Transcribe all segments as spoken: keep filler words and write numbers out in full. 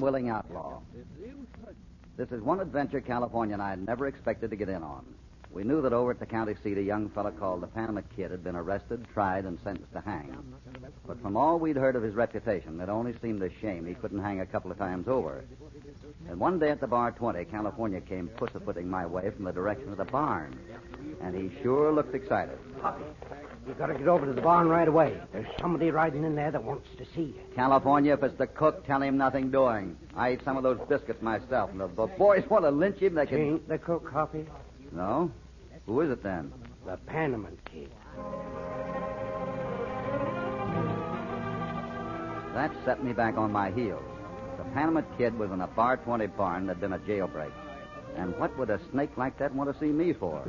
Willing Outlaw. This is one adventure California and I had never expected to get in on. We knew that over at the county seat, a young fellow called the Panama Kid had been arrested, tried, and sentenced to hang. But from all we'd heard of his reputation, it only seemed a shame he couldn't hang a couple of times over. And one day at the Bar twenty, California came pussyfooting my way from the direction of the barn. And he sure looked excited. Hoppy, you gotta get over to the barn right away. There's somebody riding in there that wants to see you. California, if it's the cook, tell him nothing doing. I ate some of those biscuits myself, and if the boys want to lynch him, they can... Ain't the cook, Hoppy? No? Who is it then? The Panama Kid. That set me back on my heels. The Panama Kid was in a Bar twenty barn that had been a jailbreak. And what would a snake like that want to see me for?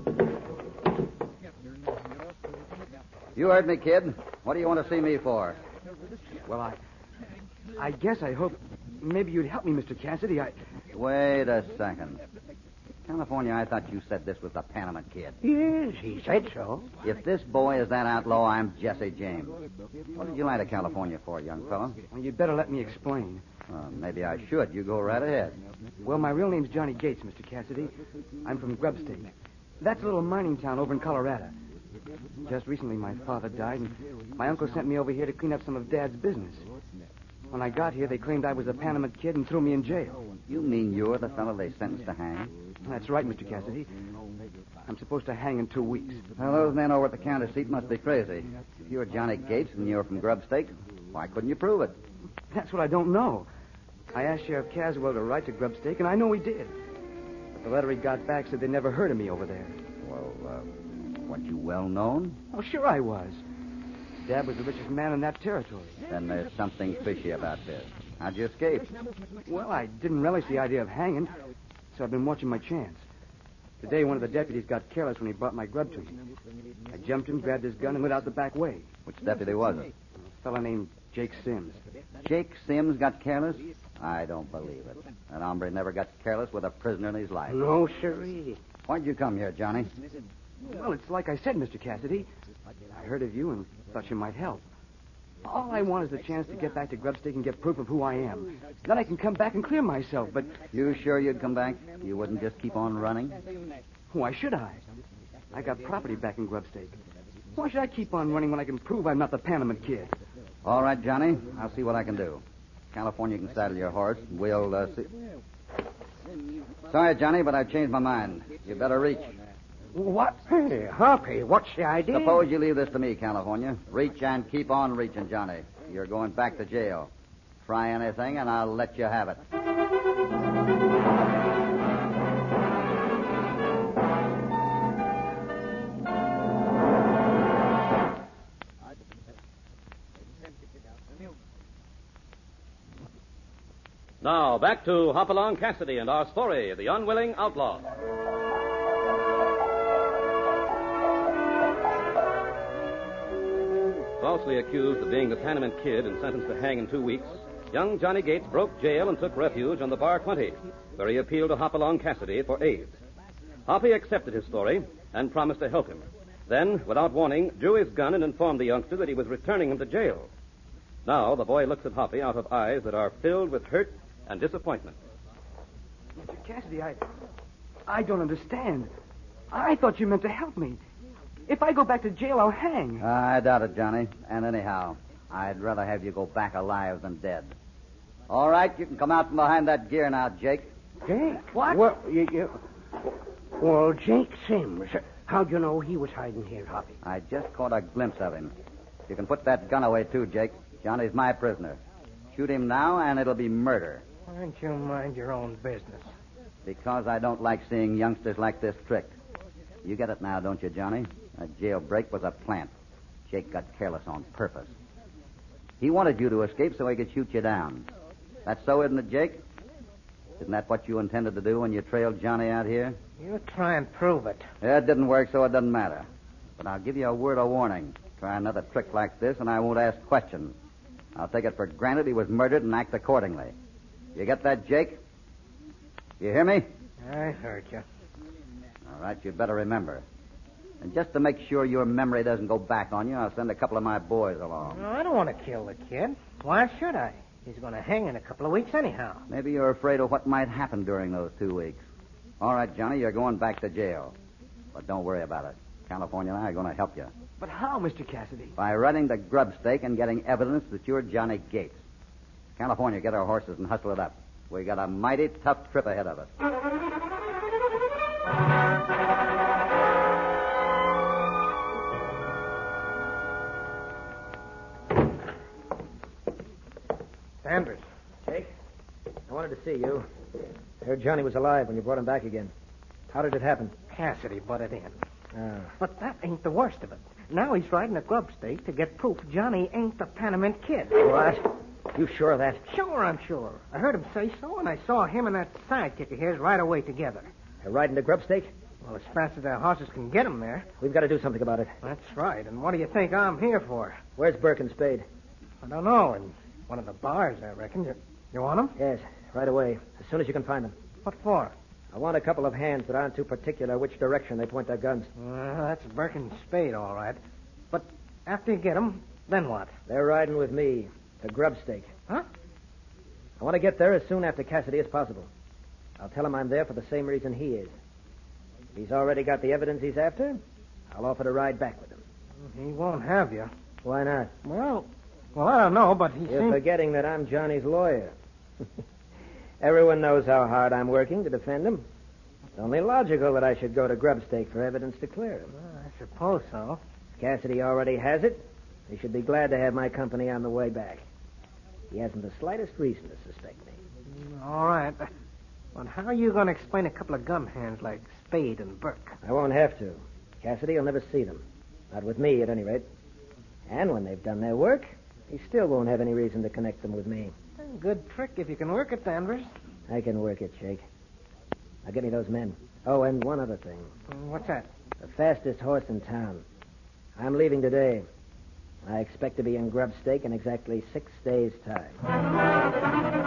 You heard me, kid. What do you want to see me for? Well, I... I guess I hope maybe you'd help me, Mister Cassidy. I... Wait a second. California, I thought you said this was the Panama Kid. Yes, he said so. If this boy is that outlaw, I'm Jesse James. What did you lie to California for, young fellow? Well, you'd better let me explain. Uh, maybe I should. You go right ahead. Well, my real name's Johnny Gates, Mister Cassidy. I'm from Grubstake. That's a little mining town over in Colorado. Just recently, my father died, and my uncle sent me over here to clean up some of Dad's business. When I got here, they claimed I was a Panama Kid and threw me in jail. You mean you're the fellow they sentenced to hang? That's right, Mister Cassidy. I'm supposed to hang in two weeks. Well, those men over at the county seat must be crazy. If you're Johnny Gates and you're from Grubstake, why couldn't you prove it? That's what I don't know. I asked Sheriff Caswell to write to Grubstake, and I know he did. But the letter he got back said they never heard of me over there. Well, uh, weren't you well known? Oh, sure I was. Dad was the richest man in that territory. Then there's something fishy about this. How'd you escape? Well, I didn't relish the idea of hanging, so I've been watching my chance. Today, one of the deputies got careless when he brought my grub to me. I jumped him, grabbed his gun, and went out the back way. Which deputy was it? A fellow named Jake Sims. Jake Sims got careless? I don't believe it. That hombre never got careless with a prisoner in his life. No, sirree. Why'd you come here, Johnny? Well, it's like I said, Mister Cassidy. I heard of you and thought you might help. All I want is the chance to get back to Grubstake and get proof of who I am. Then I can come back and clear myself, but... You sure you'd come back? You wouldn't just keep on running? Why should I? I got property back in Grubstake. Why should I keep on running when I can prove I'm not the Panama Kid? All right, Johnny. I'll see what I can do. California can saddle your horse. We'll uh, see... Sorry, Johnny, but I've changed my mind. You better reach. What? Hey, Hoppy, what's the idea? Suppose you leave this to me, California. Reach and keep on reaching, Johnny. You're going back to jail. Try anything, and I'll let you have it. Now, back to Hopalong Cassidy and our story, The Unwilling Outlaw. Falsely accused of being the Panama Kid and sentenced to hang in two weeks, young Johnny Gates broke jail and took refuge on the Bar twenty, where he appealed to Hopalong Cassidy for aid. Hoppy accepted his story and promised to help him. Then, without warning, drew his gun and informed the youngster that he was returning him to jail. Now, the boy looks at Hoppy out of eyes that are filled with hurt and disappointment. Mister Cassidy, I... I don't understand. I thought you meant to help me. If I go back to jail, I'll hang. I doubt it, Johnny. And anyhow, I'd rather have you go back alive than dead. All right, you can come out from behind that gear now, Jake. Jake? What? Well, you, you... well, Jake Sims. How'd you know he was hiding here, Hoppy? I just caught a glimpse of him. You can put that gun away, too, Jake. Johnny's my prisoner. Shoot him now, and it'll be murder. Why don't you mind your own business? Because I don't like seeing youngsters like this tricked. You get it now, don't you, Johnny? A jailbreak was a plant. Jake got careless on purpose. He wanted you to escape so he could shoot you down. That's so, isn't it, Jake? Isn't that what you intended to do when you trailed Johnny out here? You try and prove it. Yeah, it didn't work, so it doesn't matter. But I'll give you a word of warning. Try another trick like this, and I won't ask questions. I'll take it for granted he was murdered and act accordingly. You get that, Jake? You hear me? I heard you. All right, you'd better remember. And just to make sure your memory doesn't go back on you, I'll send a couple of my boys along. No, I don't want to kill the kid. Why should I? He's going to hang in a couple of weeks anyhow. Maybe you're afraid of what might happen during those two weeks. All right, Johnny, you're going back to jail. But don't worry about it. California and I are going to help you. But how, Mister Cassidy? By running the grub stake and getting evidence that you're Johnny Gates. California, get our horses and hustle it up. We got a mighty tough trip ahead of us. Danvers. Jake, I wanted to see you. I heard Johnny was alive when you brought him back again. How did it happen? Cassidy butted in. Oh. But that ain't the worst of it. Now he's riding a grub stake to get proof Johnny ain't the Panamint Kid. What? You sure of that? Sure, I'm sure. I heard him say so, and I saw him and that sidekick of his right away together. You're riding the grub stake? Well, as fast as their horses can get him there. We've got to do something about it. That's right. And what do you think I'm here for? Where's Burke and Spade? I don't know. In one of the bars, I reckon. You, you want them? Yes, right away. As soon as you can find them. What for? I want a couple of hands that aren't too particular which direction they point their guns. Well, that's Burke and Spade, all right. But after you get them, then what? They're riding with me. The grub stake. Huh? I want to get there as soon after Cassidy as possible. I'll tell him I'm there for the same reason he is. If he's already got the evidence he's after, I'll offer to ride back with him. He won't have you. Why not? Well, well, I don't know, but he You're seems... forgetting that I'm Johnny's lawyer. Everyone knows how hard I'm working to defend him. It's only logical that I should go to Grubstake for evidence to clear him. Well, I suppose so. Cassidy already has it. He should be glad to have my company on the way back. He hasn't the slightest reason to suspect me. All right. But how are you going to explain a couple of gum hands like Spade and Burke? I won't have to. Cassidy will never see them. Not with me, at any rate. And when they've done their work, he still won't have any reason to connect them with me. Good trick if you can work it, Danvers. I can work it, Jake. Now get me those men. Oh, and one other thing. What's that? The fastest horse in town. I'm leaving today. I expect to be in Grubstake in exactly six days' time.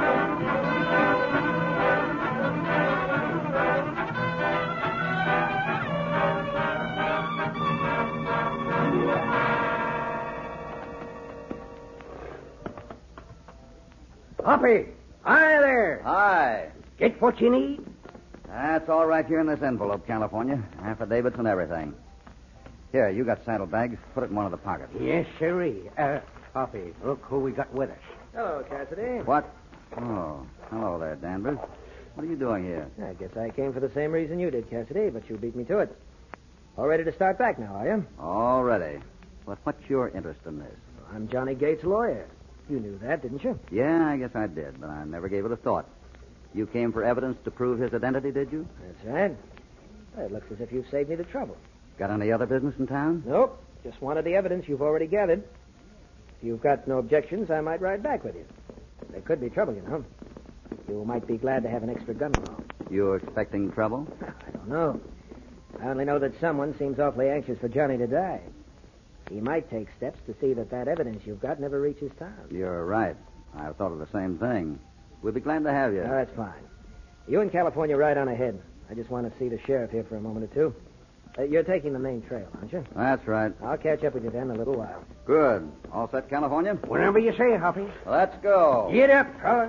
Hoppy! Hi there! Hi. Get what you need? That's all right here in this envelope, California. Affidavits and everything. Here, you got saddlebags. Put it in one of the pockets. Yes, sirree. Uh, Hoppy, look who we got with us. Hello, Cassidy. What? Oh, hello there, Danvers. What are you doing here? I guess I came for the same reason you did, Cassidy, but you beat me to it. All ready to start back now, are you? All ready. But what's your interest in this? I'm Johnny Gates' lawyer. You knew that, didn't you? Yeah, I guess I did, but I never gave it a thought. You came for evidence to prove his identity, did you? That's right. Well, it looks as if you've saved me the trouble. Got any other business in town? Nope. Just wanted the evidence you've already gathered. If you've got no objections, I might ride back with you. There could be trouble, you know. You might be glad to have an extra gun along. You expecting trouble? I don't know. I only know that someone seems awfully anxious for Johnny to die. He might take steps to see that that evidence you've got never reaches town. You're right. I've thought of the same thing. We'll be glad to have you. Oh, that's fine. You in California ride on ahead. I just want to see the sheriff here for a moment or two. Uh, you're taking the main trail, aren't you? That's right. I'll catch up with you then in a little while. Good. All set, California? Whenever you say, Hoppy. Let's go. Get up, fellas.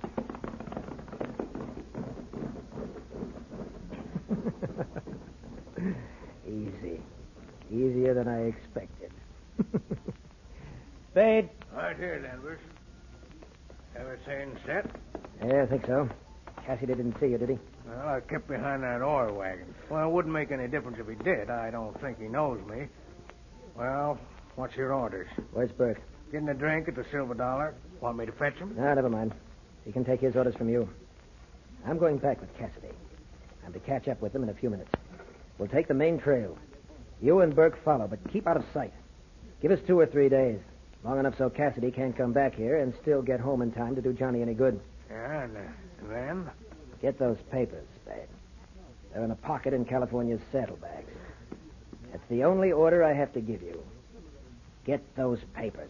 Easy. Easier than I expected. Spade. Right here, Danvers. Everything set? Yeah, I think so. Cassidy didn't see you, did he? Well, I kept behind that oil wagon. Well, it wouldn't make any difference if he did. I don't think he knows me. Well, what's your orders? Where's Burke? Getting a drink at the Silver Dollar. Want me to fetch him? No, never mind. He can take his orders from you. I'm going back with Cassidy. I'm to catch up with him in a few minutes. We'll take the main trail. You and Burke follow, but keep out of sight. Give us two or three days. Long enough so Cassidy can't come back here and still get home in time to do Johnny any good. Yeah, and, uh, and then? Get those papers, Spade. They're in a pocket in California's saddlebags. That's the only order I have to give you. Get those papers.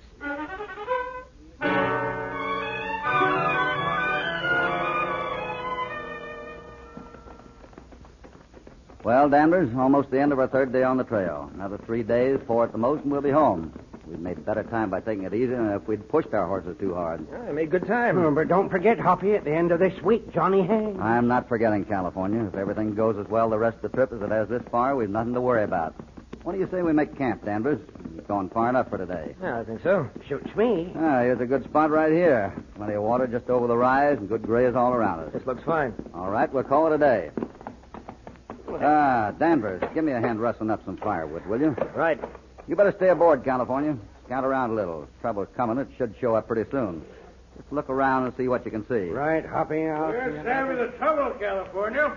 Well, Danvers, almost the end of our third day on the trail. Another three days, four at the most, and we'll be home. We'd made better time by taking it easy than if we'd pushed our horses too hard. I made good time. Oh, but don't forget, Hoppy, at the end of this week, Johnny hangs. I'm not forgetting California. If everything goes as well the rest of the trip as it has this far, we've nothing to worry about. What do you say we make camp, Danvers? It's going far enough for today. Yeah, I think so. Suits me. Ah, here's a good spot right here. Plenty of water just over the rise and good graze all around us. This looks fine. All right, we'll call it a day. Ah, Danvers, give me a hand rustling up some firewood, will you? Right. You better stay aboard, California. Scout around a little. If trouble's coming. It should show up pretty soon. Just look around and see what you can see. Right, Hoppy. I'll We're saving the trouble, California.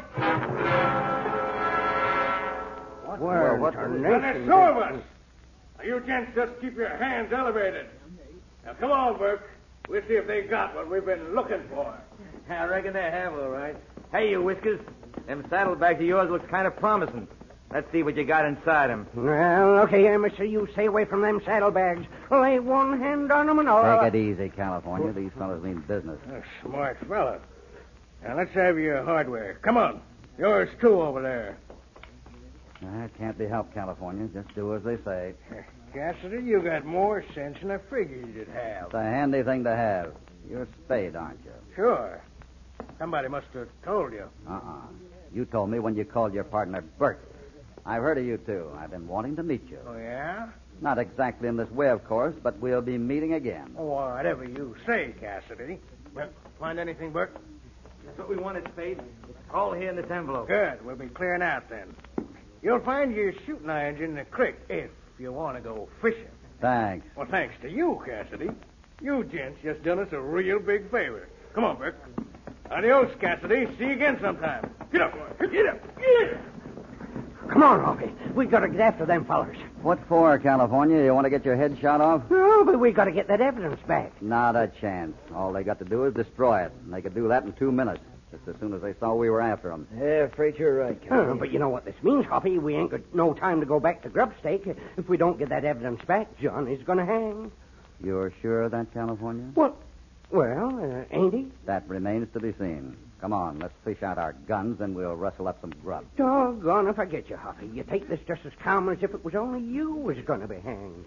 What? Well, what- And there's two of us. Now, you gents just keep your hands elevated. Now, come on, Burke. We'll see if they got what we've been looking for. I reckon they have, all right. Hey, you Whiskers. Them saddlebags of yours looks kind of promising. Let's see what you got inside them. Well, okay, here, mister. You stay away from them saddlebags. Lay one hand on them and all. Take it easy, California. These fellas mean business. A smart fella. Now, let's have your hardware. Come on. Yours, too, over there. That can't be helped, California. Just do as they say. Cassidy, you got more sense than I figured you'd have. It's a handy thing to have. You're Spade, aren't you? Sure. Somebody must have told you. Uh-uh. You told me when you called your partner Bert. I've heard of you, too. I've been wanting to meet you. Oh, yeah? Not exactly in this way, of course, but we'll be meeting again. Oh, whatever you say, Cassidy. Well, find anything, Burke? That's what we wanted, Spade. It's all here in this envelope. Good. We'll be clearing out then. You'll find your shooting irons in the creek if you want to go fishing. Thanks. Well, thanks to you, Cassidy. You gents just done us a real big favor. Come on, Burke. Adios, Cassidy. See you again sometime. Get up, boy. Get up. Get up. Come on, Hoppy. We got to get after them fellers. What for, California? You want to get your head shot off? No, but we got to get that evidence back. Not a chance. All they got to do is destroy it, and they could do that in two minutes, just as soon as they saw we were after them. Yeah, afraid you're right, Uh, Captain. but you know what this means, Hoppy. We ain't got no time to go back to Grubstake. If we don't get that evidence back, Johnny's going to hang. You're sure of that, California? What? Well, uh, ain't he? That remains to be seen. Come on, let's fish out our guns, and we'll rustle up some grub. Doggone if I get you, Hoppy. You take this just as calm as if it was only you was going to be hanged.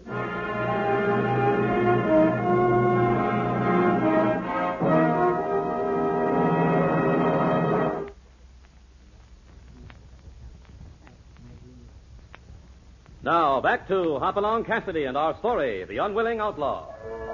Now, back to Hopalong Cassidy and our story, The Unwilling Outlaw.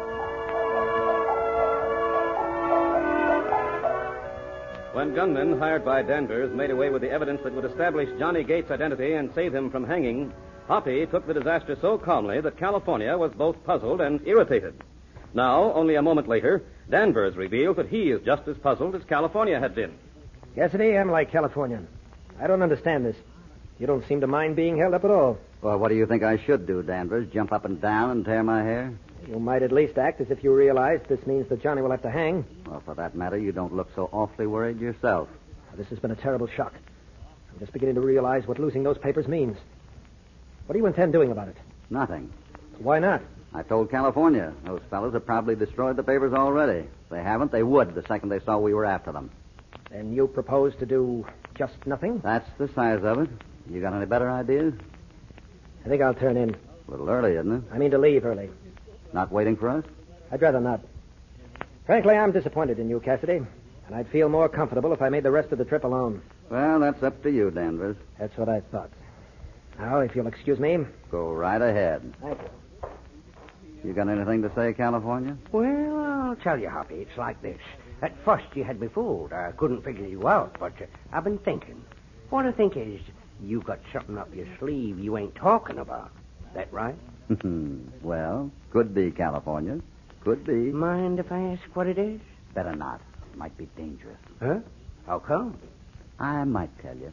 When gunmen hired by Danvers made away with the evidence that would establish Johnny Gates' identity and save him from hanging, Hoppy took the disaster so calmly that California was both puzzled and irritated. Now, only a moment later, Danvers reveals that he is just as puzzled as California had been. Cassidy, I'm like California. I don't understand this. You don't seem to mind being held up at all. Well, what do you think I should do, Danvers? Jump up and down and tear my hair? You might at least act as if you realize this means that Johnny will have to hang. Well, for that matter, you don't look so awfully worried yourself. This has been a terrible shock. I'm just beginning to realize what losing those papers means. What do you intend doing about it? Nothing. Why not? I told California. Those fellows have probably destroyed the papers already. If they haven't, they would the second they saw we were after them. And you propose to do just nothing? That's the size of it. You got any better ideas? I think I'll turn in. A little early, isn't it? I mean to leave early. Not waiting for us? I'd rather not. Frankly, I'm disappointed in you, Cassidy. And I'd feel more comfortable if I made the rest of the trip alone. Well, that's up to you, Danvers. That's what I thought. Now, if you'll excuse me. Go right ahead. Thank you. You got anything to say, California? Well, I'll tell you, Hoppy, it's like this. At first, you had me fooled. I couldn't figure you out, but uh, I've been thinking. What I think is, you got something up your sleeve you ain't talking about. That right? Well, could be, California. Could be. Mind if I ask what it is? Better not. Might be dangerous. Huh? How come? I might tell you.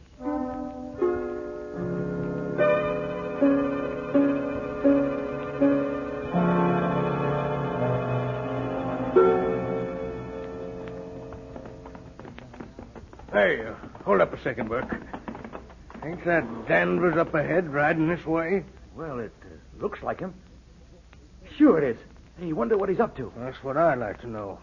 Hey, uh, hold up a second, Burke. Ain't that Danvers up ahead riding this way? Well, it uh, looks like him. Sure it is. Hey, wonder what he's up to. That's what I'd like to know.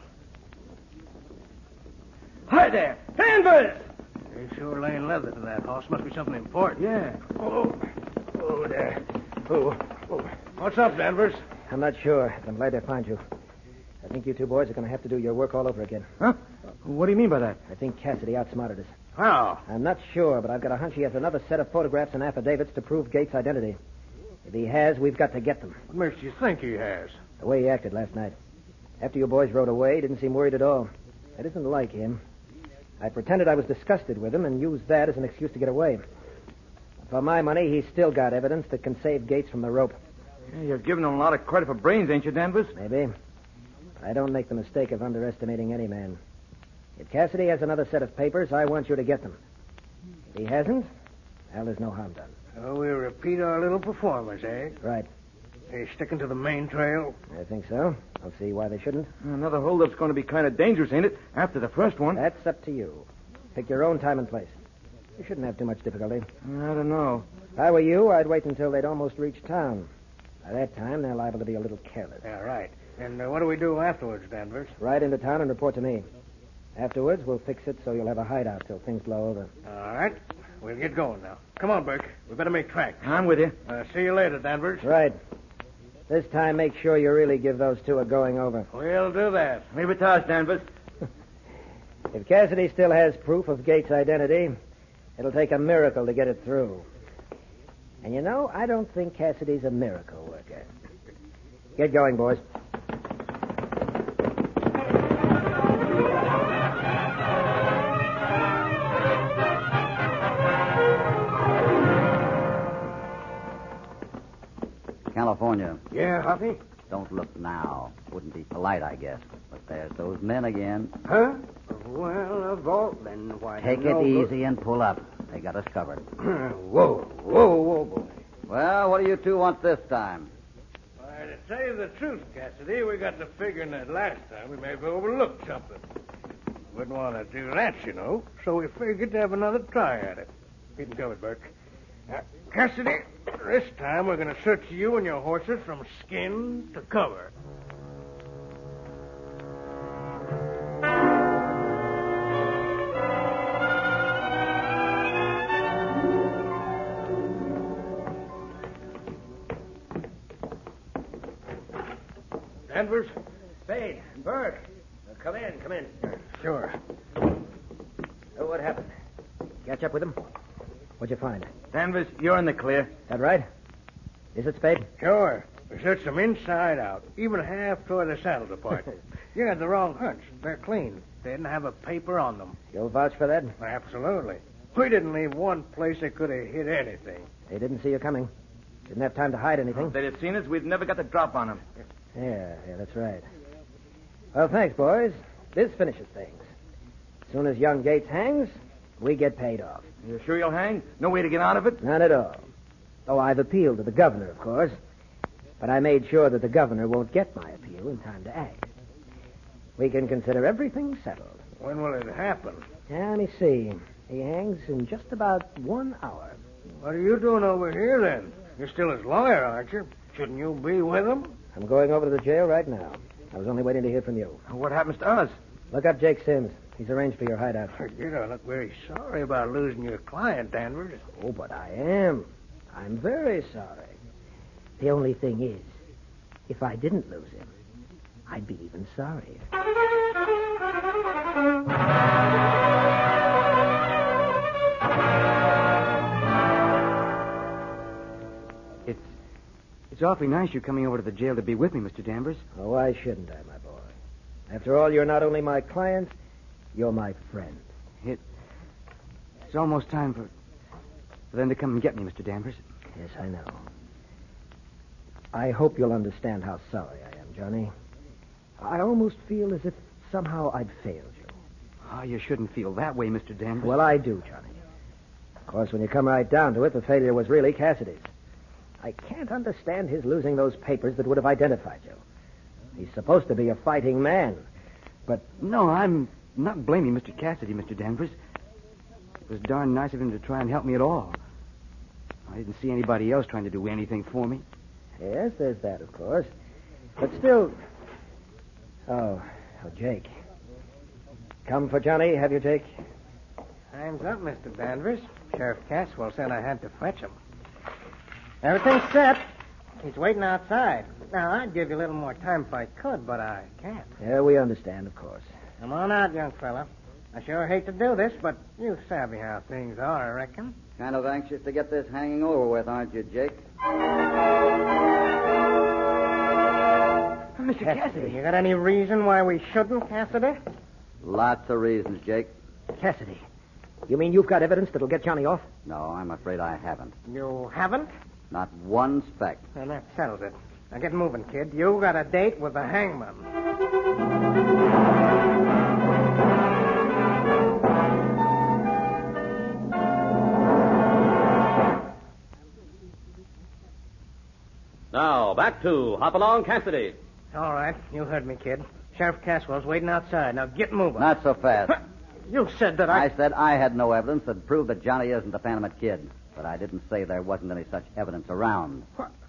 Hi there! Danvers! They sure laying leather to that horse. Must be something important. Yeah. Oh, oh there. Oh, oh. What's up, Danvers? I'm not sure, but I'm glad to find you. I think you two boys are going to have to do your work all over again. Huh? What do you mean by that? I think Cassidy outsmarted us. How? I'm not sure, but I've got a hunch he has another set of photographs and affidavits to prove Gates' identity. If he has, we've got to get them. What makes you think he has? The way he acted last night. After you boys rode away, he didn't seem worried at all. That isn't like him. I pretended I was disgusted with him and used that as an excuse to get away. For my money, he's still got evidence that can save Gates from the rope. Yeah, you're giving him a lot of credit for brains, ain't you, Danvers? Maybe. But I don't make the mistake of underestimating any man. If Cassidy has another set of papers, I want you to get them. If he hasn't, well, there's no harm done. So we repeat our little performance, eh? Right. They sticking to the main trail? I think so. I'll see why they shouldn't. Another holdup's going to be kind of dangerous, ain't it? After the first one. That's up to you. Pick your own time and place. You shouldn't have too much difficulty. I don't know. If I were you, I'd wait until they'd almost reached town. By that time, they're liable to be a little careless. Yeah, right. And uh, what do we do afterwards, Danvers? Ride into town and report to me. Afterwards, we'll fix it so you'll have a hideout till things blow over. All right. We'll get going now. Come on, Burke. We better make tracks. I'm with you. Uh, see you later, Danvers. Right. This time, make sure you really give those two a going over. We'll do that. Leave it to us, Danvers. If Cassidy still has proof of Gates' identity, it'll take a miracle to get it through. And you know, I don't think Cassidy's a miracle worker. Get going, boys. California. Yeah, Hoppy? Don't look now. Wouldn't be polite, I guess. But there's those men again. Huh? Well, a vault, then. Why? Take it no good. easy and pull up. They got us covered. Whoa, whoa, whoa, boy. Well, what do you two want this time? Why, to tell you the truth, Cassidy, we got to figuring that last time we may have overlooked something. Wouldn't want to do that, you know, so we figured to have another try at it. Keep them covered, Burke. Now, Cassidy, this time we're going to search you and your horses from skin to cover. Danvers? Spade, Burke. Uh, come in, come in. Sure. So what happened? Catch up with him? What'd you find? Danvers, you're in the clear. That right? Is it, Spade? Sure. We searched them inside out, even half tore the saddle apart. You had the wrong hunch. They're clean. They didn't have a paper on them. You'll vouch for that? Absolutely. We didn't leave one place they could have hid anything. They didn't see you coming. Didn't have time to hide anything. If they'd have seen us, we'd never got the drop on them. Yeah, yeah, that's right. Well, thanks, boys. This finishes things. As soon as young Gates hangs, we get paid off. You sure you'll hang? No way to get out of it? None at all. Oh, I've appealed to the governor, of course. But I made sure that the governor won't get my appeal in time to act. We can consider everything settled. When will it happen? Yeah, let me see. He hangs in just about one hour. What are you doing over here, then? You're still his lawyer, aren't you? Shouldn't you be with him? I'm going over to the jail right now. I was only waiting to hear from you. What happens to us? Look up Jake Sims. He's arranged for your hideout. You don't look very sorry about losing your client, Danvers. Oh, but I am. I'm very sorry. The only thing is, if I didn't lose him, I'd be even sorrier. It's it's awfully nice you coming over to the jail to be with me, Mister Danvers. Oh, why shouldn't I, my boy? After all, you're not only my client, you're my friend. It it's almost time for for them to come and get me, Mister Danvers. Yes, I know. I hope you'll understand how sorry I am, Johnny. I almost feel as if somehow I'd failed you. Oh, you shouldn't feel that way, Mister Danvers. Well, I do, Johnny. Of course, when you come right down to it, the failure was really Cassidy's. I can't understand his losing those papers that would have identified you. He's supposed to be a fighting man. But no, I'm not blaming Mister Cassidy, Mister Danvers. It was darn nice of him to try and help me at all. I didn't see anybody else trying to do anything for me. yes, there's that, of course. But still... Oh, oh, Jake. Come for Johnny, have you, Jake? Time's up, Mister Danvers. Sheriff Caswell said I had to fetch him. Everything's set. He's waiting outside. Now, I'd give you a little more time if I could, but I can't. Yeah, we understand, of course. Come on out, young fella. I sure hate to do this, but you savvy how things are, I reckon. Kind of anxious to get this hanging over with, aren't you, Jake? Mister Cassidy. You got any reason why we shouldn't, Cassidy? Lots of reasons, Jake. Cassidy, you mean you've got evidence that'll get Johnny off? No, I'm afraid I haven't. You haven't? Not one speck. Then that settles it. Now get moving, kid. You got a date with the hangman. Now, back to Hopalong Cassidy. All right, you heard me, kid. Sheriff Caswell's waiting outside. Now get moving. Not so fast. You said that I... I said I had no evidence that proved that Johnny isn't the Panama Kid. But I didn't say there wasn't any such evidence around.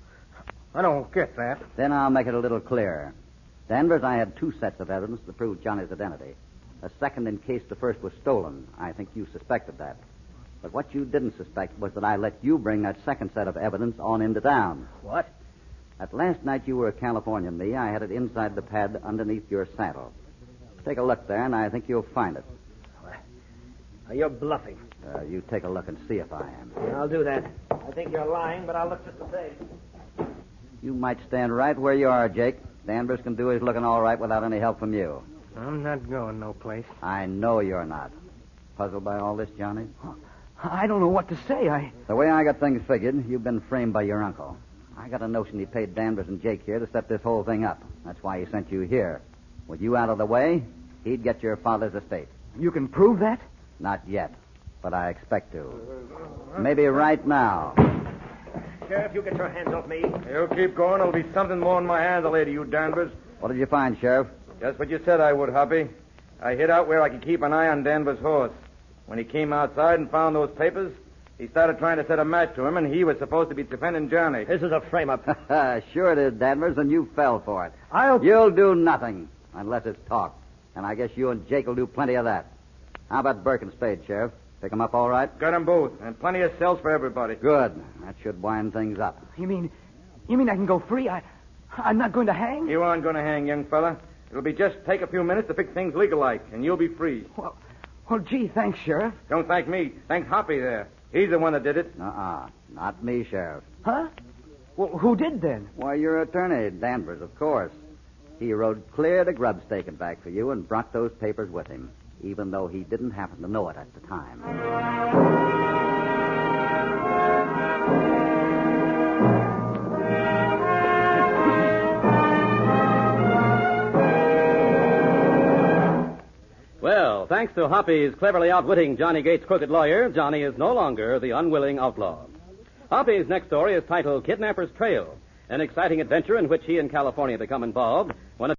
I don't get that. Then I'll make it a little clearer. Danvers, I had two sets of evidence to prove Johnny's identity. A second in case the first was stolen. I think you suspected that. But what you didn't suspect was that I let you bring that second set of evidence on into town. What? That last night you were Californian me, I had it inside the pad underneath your saddle. Take a look there, and I think you'll find it. Now, you're bluffing. Uh, you take a look and see if I am. I'll do that. I think you're lying, but I'll look just the same. You might stand right where you are, Jake. Danvers can do his looking all right without any help from you. I'm not going no place. I know you're not. Puzzled by all this, Johnny? I don't know what to say. I... The way I got things figured, you've been framed by your uncle. I got a notion he paid Danvers and Jake here to set this whole thing up. That's why he sent you here. With you out of the way, he'd get your father's estate. You can prove that? Not yet, but I expect to. Maybe right now. Sheriff, you get your hands off me. You keep going. There'll be something more in my hands later, you Danvers. What did you find, Sheriff? Just what you said I would, Hoppy. I hid out where I could keep an eye on Danvers' horse. When he came outside and found those papers, he started trying to set a match to him, and he was supposed to be defending Johnny. This is a frame-up. Sure it is, Danvers, and you fell for it. I'll... You'll do nothing unless it's talk. And I guess you and Jake will do plenty of that. How about Burke and Spade, Sheriff? Pick them up all right? Got them both, and plenty of cells for everybody. Good. That should wind things up. You mean... You mean I can go free? I... I'm not going to hang? You aren't going to hang, young fella. It'll be just take a few minutes to fix things legal-like, and you'll be free. Well, well, gee, thanks, Sheriff. Don't thank me. Thank Hoppy there. He's the one that did it. Uh-uh. Not me, Sheriff. Huh? Well, who did then? Why, your attorney, Danvers, of course. He rode clear to Grubstake and back for you and brought those papers with him, even though he didn't happen to know it at the time. Well, thanks to Hoppy's cleverly outwitting Johnny Gates' crooked lawyer, Johnny is no longer the unwilling outlaw. Hoppy's next story is titled Kidnapper's Trail, an exciting adventure in which he and California become involved when a